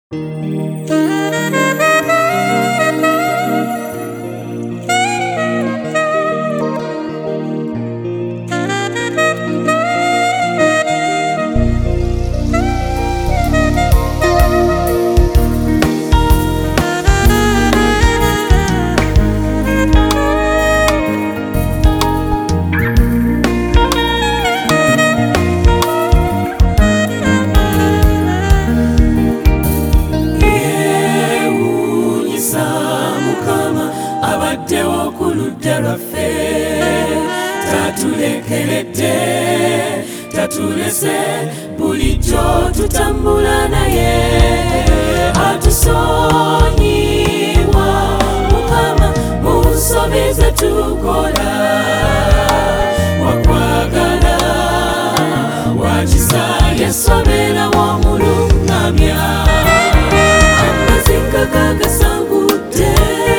Abaddewo ku ludda lwaffe tatulekeredde tatulese bulijjo tutambula naye atusonyiwa Mukama mu nsobi ze tukola wakwagala wakisa Yesu abeerawo omulungamya amazika gagasangudde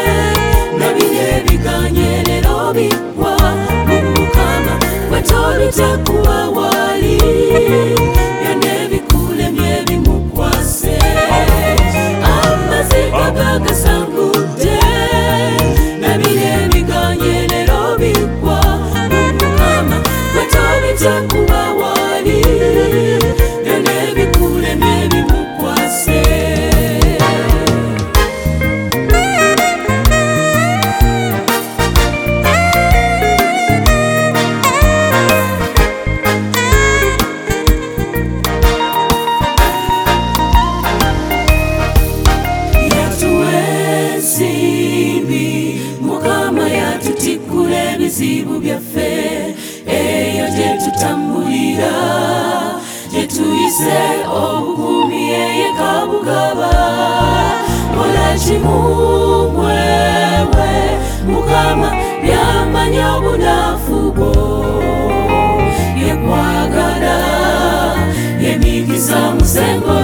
ebiganyerero bigwa mu Mukama wetolite kuba wali byonna ebikulemye bimukwase amazika gagasangudde nabire ebiganyerero bigwa mu Mukama wetolite kuba wali byonna ebikulemye bimukwase Mukama yatutikula ebizibu byaffe eyo gye tutambulira gye tuyise obukuumi eye kabugaba kola kimumwewe Mukama byamanya obunafu bwo yekwagala yemikisa musengo